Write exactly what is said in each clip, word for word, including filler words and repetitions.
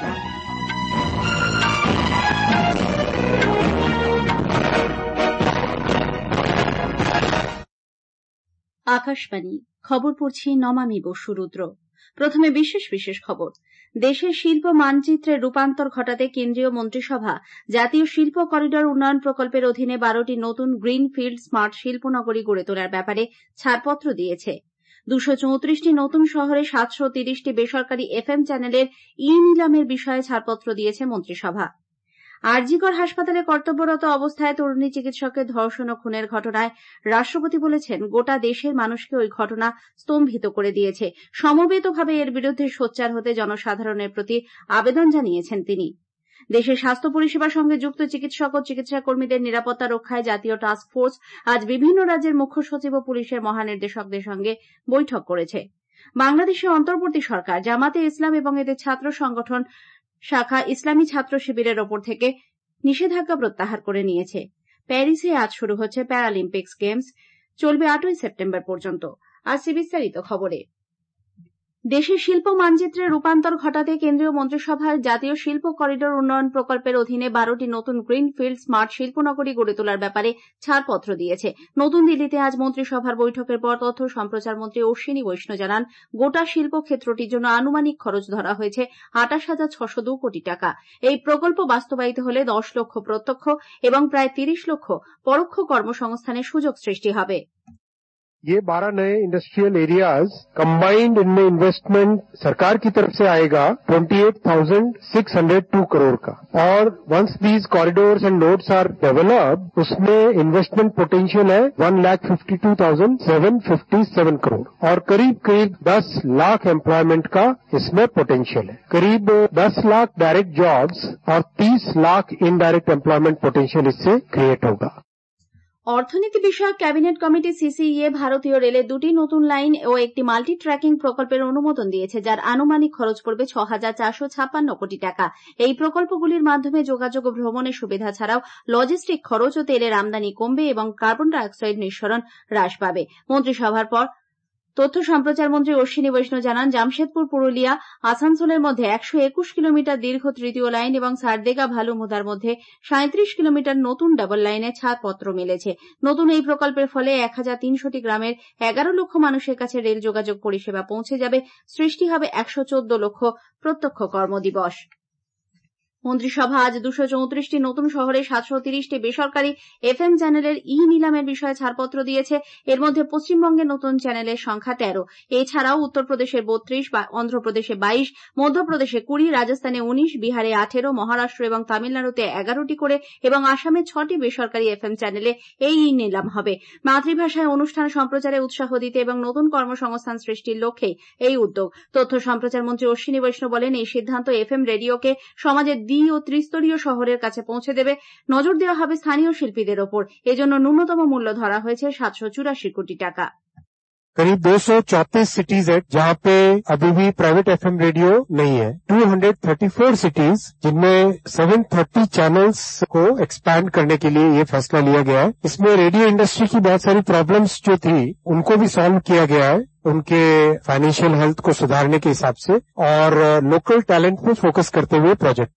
আকাশবাণী খবর পড়ছি নমামি বসু রুদ্র। প্রথমে বিশেষ বিশেষ খবর। দেশের শিল্প মানচিত্রের রূপান্তর ঘটাতে কেন্দ্রীয় মন্ত্রিসভা জাতীয় শিল্প করিডর উন্নয়ন প্রকল্পের অধীনে বারোটি নতুন গ্রিন ফিল্ড স্মার্ট শিল্পনগরী গড়ে তোলার ব্যাপারে ছাড়পত্র দিয়েছে। দুশো চৌত্রিশটি নতুন শহরে সাতশো তিরিশটি বেসরকারি এফএম চ্যানেলের ই নিলামের বিষয়ে ছাড়পত্র দিয়েছে মন্ত্রিসভা। আরজিকর হাসপাতালে কর্তব্যরত অবস্থায় তরুণী চিকিৎসকের ধর্ষণ ও খুনের ঘটনায় রাষ্ট্রপতি বলেছেন, গোটা দেশের মানুষকে ওই ঘটনা স্তম্ভিত করে দিয়েছে। সমবেতভাবে এর বিরুদ্ধে সোচ্চার হতে জনসাধারণের প্রতি আবেদন জানিয়েছেন তিনি। দেশের স্বাস্থ্য পরিষেবার সঙ্গে যুক্ত চিকিৎসক ও চিকিৎসা কর্মীদের নিরাপত্তা রক্ষায় জাতীয় টাস্ক ফোর্স আজ বিভিন্ন রাজ্যের মুখ্য সচিব ও পুলিশের মহানির্দেশকদের সঙ্গে বৈঠক করেছে। বাংলাদেশের অন্তর্বর্তী সরকার জামাতে ইসলাম এবং এদের ছাত্র সংগঠন শাখা ইসলামী ছাত্র শিবিরের ওপর থেকে নিষেধাজ্ঞা প্রত্যাহার করে নিয়েছে। প্যারিসে আজ শুরু হচ্ছে প্যারালিম্পিক্স গেমস, চলবে আটই সেপ্টেম্বর পর্যন্ত। আসছে বিস্তারিত খবরে। দেশের শিল্প মানচিত্রের রূপান্তর ঘটাতে কেন্দ্রীয় মন্ত্রিসভার জাতীয় শিল্প করিডর উন্নয়ন প্রকল্পের অধীনে বারোটি নতুন গ্রিন ফিল্ড স্মার্ট শিল্পনগরী গড়ে তোলার ব্যাপারে ছাড়পত্র দিয়েছে। নতুন দিল্লিতে আজ মন্ত্রিসভার বৈঠকের পর তথ্য সম্প্রচার মন্ত্রী অশ্বিনী বৈষ্ণব জানান, গোটা শিল্প ক্ষেত্রটির জন্য আনুমানিক খরচ ধরা হয়েছে আটাশ হাজার ছশো দু কোটি টাকা। এই প্রকল্প বাস্তবায়িত হলে দশ লক্ষ প্রত্যক্ষ এবং প্রায় তিরিশ লক্ষ পরোক্ষ কর্মসংস্থানের সুযোগ সৃষ্টি হবে। ये बारह नए इंडस्ट्रियल एरियाज कंबाइंड इनमें इन्वेस्टमेंट सरकार की तरफ से आएगा अट्ठाईस हज़ार छह सौ दो करोड़ का, और once these corridors and nodes are developed उसमें इन्वेस्टमेंट पोटेंशियल है one lakh fifty two thousand seven fifty seven crore, और करीब करीब दस लाख एम्प्लॉयमेंट का इसमें पोटेंशियल है। करीब दस लाख डायरेक्ट जॉब्स और तीस लाख इनडायरेक्ट एम्प्लॉयमेंट पोटेंशियल इससे क्रिएट होगा। অর্থনীতি বিষয়ক ক্যাবিনেট কমিটি সিসিইএ ভারতীয় রেলের দুটি নতুন লাইন ও একটি মাল্টি ট্র্যাকিং প্রকল্পের অনুমোদন দিয়েছে, যার আনুমানিক খরচ পড়বে ছ হাজার চারশো ছাপ্পান্ন কোটি টাকা। এই প্রকল্পগুলির মাধ্যমে যোগাযোগ ও ভ্রমণের সুবিধা ছাড়াও লজিস্টিক খরচ ও তেলের আমদানি কমবে এবং কার্বন ডাই অক্সাইড নিঃসরণ হ্রাস পাবে। মন্ত্রিসভার পর তথ্য সম্প্রচার মন্ত্রী অশ্বিনী বৈষ্ণব জানান, জামশেদপুর পুরুলিয়া আসানসোলের মধ্যে একশো একুশ কিলোমিটার দীর্ঘ তৃতীয় লাইন এবং সারদেগা ভালুমুদার মধ্যে সাঁত্রিশ কিলোমিটার নতুন ডাবল লাইনে ছাড়পত্র মিলেছে। নতুন এই প্রকল্পের ফলে এক হাজার তিনশোটি গ্রামের এগারো লক্ষ মানুষের কাছে রেল যোগাযোগ পরিষেবা পৌঁছে যাবে। সৃষ্টি হবে একশো চোদ্দ লক্ষ প্রত্যক্ষ কর্মদিবস। মন্ত্রিসভা আজ দুশো চৌত্রিশটি নতুন শহরে সাতশো তিরিশটি বেসরকারি এফএম চ্যানেলের ই নিলামের বিষয়ে ছাড়পত্র দিয়েছে। এর মধ্যে পশ্চিমবঙ্গের নতুন চ্যানেলের সংখ্যা তেরো। এছাড়াও উত্তরপ্রদেশের বত্রিশ, অন্ধ্রপ্রদেশে বাইশ, মধ্যপ্রদেশে কুড়ি, রাজস্থানে উনিশ, বিহারে আঠেরো, মহারাষ্ট্র এবং তামিলনাড়ুতে এগারোটি করে এবং আসামে ছটি বেসরকারি এফএম চ্যানেলে এই ই নিলাম হবে। মাতৃভাষায় অনুষ্ঠান সম্প্রচারে উৎসাহ দিতে এবং নতুন কর্মসংস্থান সৃষ্টির লক্ষ্যেই এই উদ্যোগ। তথ্য সম্প্রচার মন্ত্রী অশ্বিনী বৈষ্ণব বলেন, এই সিদ্ধান্ত এফএম রেডিওকে সমাজের দ্বি ও ত্রিস্তরীয় শহরের কাছে পৌঁছে দেবে। নজর দেওয়া হবে স্থানীয় শিল্পীদের ওপর। এজন্য ন্যূনতম মূল্য ধরা হয়েছে সাতশো চুরাশি কোটি টাকা। करीब दो सौ चौंतीस सिटीज है जहाँ पे अभी भी प्राइवेट एफएम रेडियो नहीं है। दो सौ चौंतीस सिटीज जिनमें सात सौ तीस चैनल्स को एक्सपैंड करने के लिए ये फैसला लिया गया है। इसमें रेडियो इंडस्ट्री की बहुत सारी प्रॉब्लम्स जो थी उनको भी सॉल्व किया गया है, उनके फाइनेंशियल हेल्थ को सुधारने के हिसाब से, और लोकल टैलेंट पे फोकस करते हुए प्रोजेक्ट।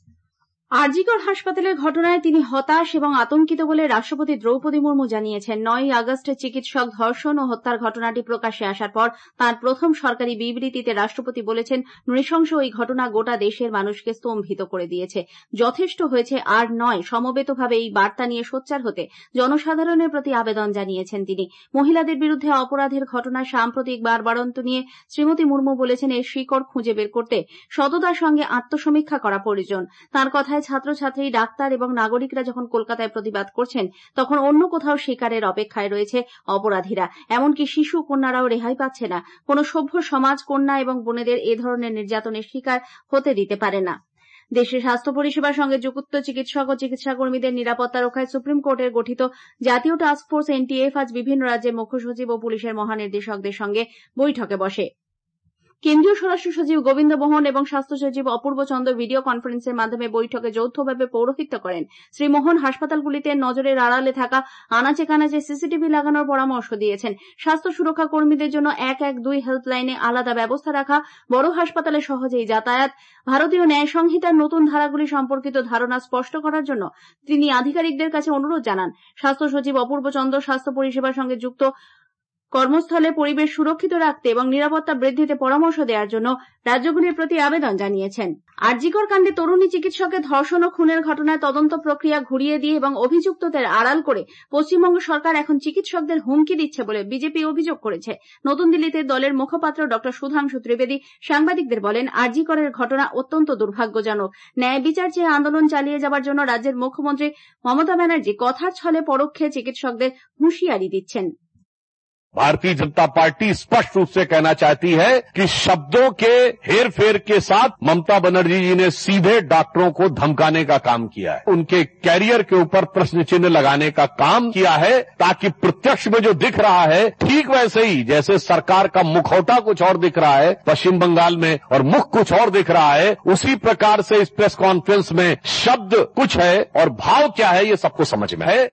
আরজিকর হাসপাতালের ঘটনায় তিনি হতাশ এবং আতঙ্কিত বলে রাষ্ট্রপতি দ্রৌপদী মুর্মু জানিয়েছেন। নয়ই আগস্টে চিকিৎসক ধর্ষণ ও হত্যার ঘটনাটি প্রকাশ্যে আসার পর তাঁর প্রথম সরকারি বিবৃতিতে রাষ্ট্রপতি বলেছেন, নৃশংস ওই ঘটনা গোটা দেশের মানুষকে স্তম্ভিত করে দিয়েছে। যথেষ্ট হয়েছে, আর নয়। সমবেতভাবে এই বার্তা নিয়ে সোচ্চার হতে জনসাধারণের প্রতি আবেদন জানিয়েছেন তিনি। মহিলাদের বিরুদ্ধে অপরাধের ঘটনার সাম্প্রতিক বাড়বাড়ন্ত নিয়ে শ্রীমতী মুর্মু বলেছেন, এর শিকড় খুঁজে বের করতে সততার সঙ্গে আত্মসমীক্ষা করা প্রয়োজন। তাঁর কথায়, ছাত্রছাত্রী, ডাক্তার এবং নাগরিকরা যখন কলকাতায় প্রতিবাদ করছেন, তখন অন্য কোথাও শিকারের অপেক্ষায় রয়েছে অপরাধীরা। এমনকি শিশু কন্যারাও রেহাই পাচ্ছে না। কোন সভ্য সমাজ কন্যা এবং বোনেদের এ ধরনের নির্যাতনের শিকার হতে দিতে পারে না। দেশের স্বাস্থ্য পরিষেবার সঙ্গে যুক্ত চিকিৎসক ও চিকিৎসা কর্মীদের নিরাপত্তা রক্ষায় সুপ্রিম কোর্টের গঠিত জাতীয় টাস্ক ফোর্স এনটিএফ আজ বিভিন্ন রাজ্যের মুখ্য সচিব ও পুলিশের মহানির্দেশকদের সঙ্গে বৈঠকে বসে। কেন্দ্রীয় স্বরাষ্ট্র সচিব গোবিন্দ মোহন এবং স্বাস্থ্য সচিব অপূর্ব চন্দ্র ভিডিও কনফারেন্সের মাধ্যমে বৈঠকে যৌথভাবে পৌরোহিত্য করেন। শ্রী মোহন হাসপাতালগুলিতে নজরের আড়ালে থাকা আনাচে কানাচে সিসিটিভি লাগানোর পরামর্শ দিয়েছেন। স্বাস্থ্য সুরক্ষা কর্মীদের জন্য এক এক দুই হেল্পলাইনে আলাদা ব্যবস্থা রাখা, বড় হাসপাতালে সহজেই যাতায়াত, ভারতীয় ন্যায় সংহিতার নতুন ধারাগুলি সম্পর্কিত ধারণা স্পষ্ট করার জন্য তিনি আধিকারিকদের কাছে অনুরোধ জানান। স্বাস্থ্য সচিব অপূর্ব চন্দ্র স্বাস্থ্য পরিষেবার সঙ্গে যুক্ত কর্মস্থলে পরিবেশ সুরক্ষিত রাখতে এবং নিরাপত্তা বৃদ্ধিতে পরামর্শ দেওয়ার জন্য রাজ্যগুলির প্রতি আবেদন জানিয়েছেন। আরজিকর কাণ্ডে তরুণী চিকিৎসকের ধর্ষণ ও খুনের ঘটনায় তদন্ত প্রক্রিয়া ঘুরিয়ে দিয়ে এবং অভিযুক্তদের আড়াল করে পশ্চিমবঙ্গ সরকার এখন চিকিৎসকদের হুমকি দিচ্ছে বলে বিজেপি অভিযোগ করেছে। নতুন দিল্লিতে দলের মুখপাত্র ডক্টর সুধাংশু ত্রিবেদী সাংবাদিকদের বলেন, আরজিকরের ঘটনা অত্যন্ত দুর্ভাগ্যজনক। ন্যায় বিচার চেয়ে আন্দোলন চালিয়ে যাবার জন্য রাজ্যের মুখ্যমন্ত্রী মমতা ব্যানার্জি কথার ছলে পরোক্ষে চিকিৎসকদের হুঁশিয়ারি দিচ্ছেন। भारतीय जनता पार्टी स्पष्ट रूप से कहना चाहती है कि शब्दों के हेर फेर के साथ ममता बनर्जी जी ने सीधे डॉक्टरों को धमकाने का काम किया है, उनके कैरियर के ऊपर प्रश्न चिन्ह लगाने का काम किया है, ताकि प्रत्यक्ष में जो दिख रहा है ठीक वैसे ही जैसे सरकार का मुखौटा कुछ और दिख रहा है पश्चिम बंगाल में और मुख कुछ और दिख रहा है, उसी प्रकार से इस प्रेस कॉन्फ्रेंस में शब्द कुछ है और भाव क्या है ये सबको समझ में है।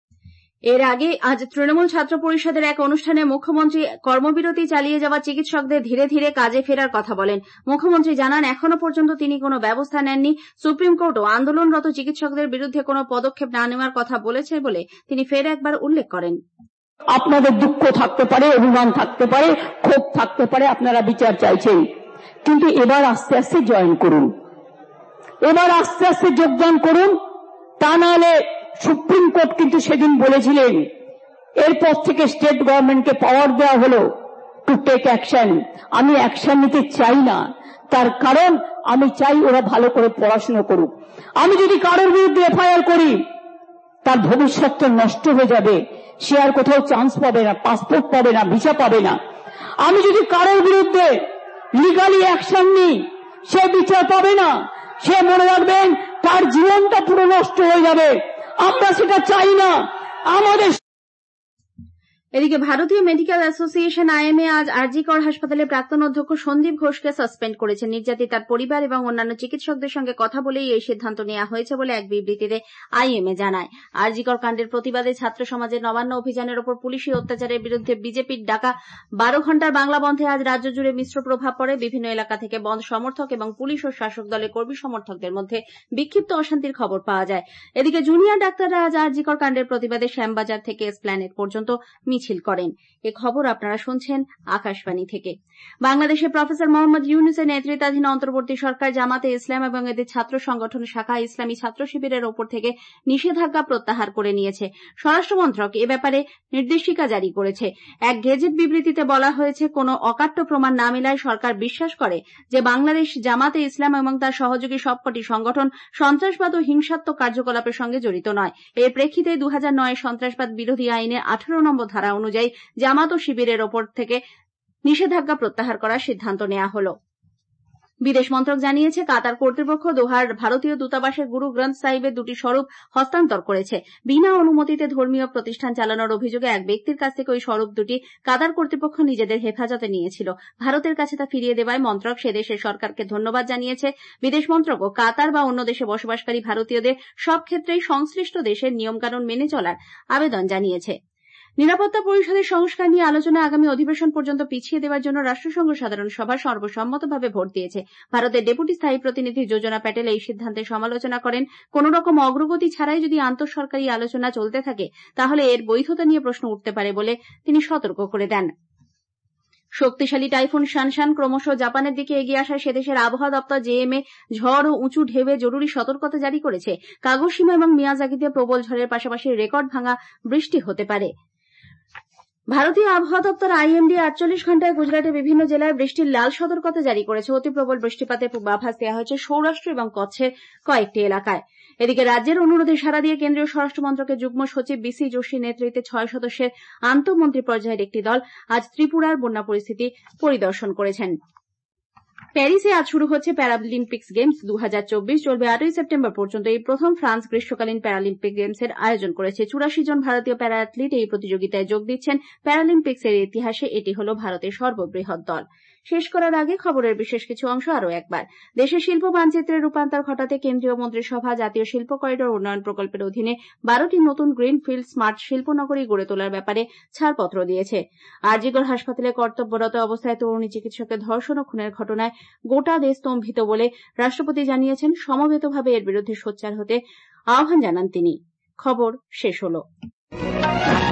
এর আগে আজ তৃণমূল ছাত্র পরিষদের এক অনুষ্ঠানে মুখ্যমন্ত্রী কর্মবিরতি চালিয়ে যাওয়া চিকিৎসকদের ধীরে ধীরে কাজে ফেরার কথা বলেন। মুখ্যমন্ত্রী জানান, এখনো পর্যন্ত তিনি কোনো ব্যবস্থা নেননি। সুপ্রিম কোর্টও আন্দোলনরত চিকিৎসকদের বিরুদ্ধে কোনো পদক্ষেপ না নেওয়ার কথা বলেছে বলে তিনি ফের একবার উল্লেখ করেন। আপনাদের দুঃখ থাকতে পারে, অভিমান থাকতে পারে, ক্ষোভ থাকতে পারে, আপনারা বিচার চাইছেন, কিন্তু এবার আস্তে আস্তে জয়েন করুন, এবার আস্তে আস্তে যোগদান করুন। তা নাহলে সুপ্রিম কোর্ট কিন্তু সেদিন বলেছিলেন এরপর থেকে স্টেট গভর্নমেন্টকে পাওয়ার দেওয়া হলো টু টেক অ্যাকশন। আমি অ্যাকশন নিতে চাই না, তার কারণ আমি চাই ওরা ভালো করে পড়াশোনা করুক। আমি যদি কারোর বিরুদ্ধে এফআইআর করি তার ভবিষ্যৎ নষ্ট হয়ে যাবে, সে আর কোথাও চান্স পাবে না, পাসপোর্ট পাবে না, ভিসা পাবে না। আমি যদি কারোর বিরুদ্ধে লিগালি অ্যাকশন নিই সে বিচার পাবে না, সে মনে রাখবেন তার জীবনটা পুরো নষ্ট হয়ে যাবে। আমরা সেটা চাই না। আমাদের এদিকে ভারতীয় মেডিকেল অ্যাসোসিয়েশন আইএমএ আজ আরজিকর হাসপাতালে প্রাক্তন অধ্যক্ষ সন্দীপ ঘোষকে সাসপেন্ড করেছে। নির্যাতিতার পরিবার এবং অন্যান্য চিকিৎসকদের সঙ্গে কথা বলেই এই সিদ্ধান্ত নেওয়া হয়েছে বলে এক বিবৃতিতে আইএমএ জানায়। আরজিকর কাণ্ডের প্রতিবাদে ছাত্র সমাজের নবান্ন অভিযানের ওপর পুলিশি অত্যাচারের বিরুদ্ধে বিজেপির ডাকা বারো ঘণ্টার বাংলা বন্ধে আজ রাজ্য জুড়ে মিশ্র প্রভাব পড়ে। বিভিন্ন এলাকা থেকে বন্ধ সমর্থক এবং পুলিশ ও শাসক দলের কর্মী সমর্থকদের মধ্যে বিক্ষিপ্ত অশান্তির খবর পাওয়া যায়। এদিকে জুনিয়র ডাক্তাররা আজ আরজিকর কাণ্ডের প্রতিবাদে শ্যামবাজার থেকে এসপ্ল্যানেড পর্যন্ত মিছিল করেন। এ খবর আপনারা শুনছেন আকাশবাণী থেকে। বাংলাদেশে প্রফেসর মোহাম্মদ ইউনূসের নেতৃত্বাধীন অন্তর্বর্তী সরকার জামাতে ইসলাম এবং এদের ছাত্র সংগঠন শাখা ইসলামী ছাত্র শিবিরের ওপর থেকে নিষেধাজ্ঞা প্রত্যাহার করে নিয়েছে। স্বরাষ্ট্র মন্ত্রক এ ব্যাপারে নির্দেশিকা জারি করেছে। এক গেজেট বিবৃতিতে বলা হয়েছে, কোন অকাট্য প্রমাণ না মেলায় সরকার বিশ্বাস করে যে বাংলাদেশ জামাতে ইসলাম এবং তার সহযোগী সবকটি সংগঠন সন্ত্রাসবাদ ও হিংসাত্মক কার্যকলাপের সঙ্গে জড়িত নয়। এর প্রেক্ষিতে দু হাজার নয় সন্ত্রাসবাদ বিরোধী আইনের আঠারো নম্বর ধারা অনুযায়ী জামাত ও শিবিরের ওপর থেকে নিষেধাজ্ঞা প্রত্যাহার করার সিদ্ধান্ত নেওয়া হল। বিদেশ মন্ত্রক জানিয়েছে, কাতার কর্তৃপক্ষ দোহার ভারতীয় দূতাবাসের গুরু গ্রন্থ সাহিবের দুটি স্বরূপ হস্তান্তর করেছে। বিনা অনুমতিতে ধর্মীয় প্রতিষ্ঠান চালানোর অভিযোগে এক ব্যক্তির কাছ থেকে ওই স্বরূপ দুটি কাতার কর্তৃপক্ষ নিজেদের হেফাজতে নিয়েছিল। ভারতের কাছে তা ফিরিয়ে দেওয়ায় মন্ত্রক সে দেশের সরকারকে ধন্যবাদ জানিয়েছে। বিদেশ মন্ত্রক ও কাতার বা অন্য দেশে বসবাসকারী ভারতীয়দের সব ক্ষেত্রেই সংশ্লিষ্ট দেশের নিয়মকানুন মেনে চলার আবেদন জানিয়েছে। নিরাপত্তা পরিষদের সংস্কার নিয়ে আলোচনা আগামী অধিবেশন পর্যন্ত পিছিয়ে দেওয়ার জন্য রাষ্ট্রসংঘ সাধারণ সভা সর্বসম্মতভাবে ভোট দিয়েছে। ভারতের ডেপুটি স্থায়ী প্রতিনিধি যোজনা প্যাটেল এই সিদ্ধান্তের সমালোচনা করেন। কোন রকম অগ্রগতি ছাড়াই যদি আন্তঃসরকারি আলোচনা চলতে থাকে তাহলে এর বৈধতা নিয়ে প্রশ্ন উঠতে পারে বলে তিনি সতর্ক করে দেন। শক্তিশালী টাইফুন শানশান ক্রমশ জাপানের দিকে এগিয়ে আসায় সেদেশের আবহাওয়া দপ্তর জেএমএ ঝড় ও উঁচু ঢেউয়ে জরুরি সতর্কতা জারি করেছে। কাগোশিমা এবং মিয়াজাকিতে প্রবল ঝড়ের পাশাপাশি রেকর্ড ভাঙা বৃষ্টি হতে পারে। ভারতীয় আবহাওয়া দপ্তর আইএমডি আটচল্লিশ ঘণ্টায় গুজরাটের বিভিন্ন জেলায় বৃষ্টির লাল সতর্কতা জারি করেছে। অতি প্রবল বৃষ্টিপাতের পূর্বাভাস দেওয়া হয়েছে সৌরাষ্ট্র এবং কচ্ছের কয়েকটি এলাকায়। এদিকে রাজ্যের অনুরোধে সাড়া দিয়ে কেন্দ্রীয় স্বরাষ্ট্র মন্ত্রকের যুগ্ম সচিব বিসি যোশীর নেতৃত্বে ছয় সদস্যের আন্তঃমন্ত্রী পর্যায়ের একটি দল আজ ত্রিপুরার বন্যা পরিস্থিতি পরিদর্শন করেছেন। প্যারিসে আজ শুরু হচ্ছে প্যারালিম্পিক্স গেমস দু হাজার চব্বিশ। চলবে আটই সেপ্টেম্বর পর্যন্ত। এই প্রথম ফ্রান্স গ্রীষ্মকালীন প্যারালিম্পিক গেমসের আয়োজন করেছে। চুরাশি জন ভারতীয় প্যারা অ্যাথলিট এই প্রতিযোগিতায় যোগ দিচ্ছেন। প্যারালিম্পিক্সের ইতিহাসে এটি হল ভারতের সর্ববৃহৎ দল। শেষ করার আগে খবরের বিশেষ কিছু অংশ আরও একবার। দেশের শিল্প মানচিত্রের রূপান্তর ঘটাতে কেন্দ্রীয় মন্ত্রিসভা জাতীয় শিল্প করিডোর উন্নয়ন প্রকল্পের অধীনে বারোটি নতুন গ্রিনফিল্ড স্মার্ট শিল্পনগরী গড়ে তোলার ব্যাপারে ছাড়পত্র দিয়েছে। আরজিকর হাসপাতালে কর্তব্যরত অবস্থায় তরুণী চিকিৎসকের ধর্ষণ ও খুনের ঘটনায় গোটা দেশ স্তম্ভিত বলে রাষ্ট্রপতি জানিয়েছেন। সমবেতভাবে এর বিরুদ্ধে সোচ্চার হতে আহ্বান জানান তিনি। খবর শেষ হলো।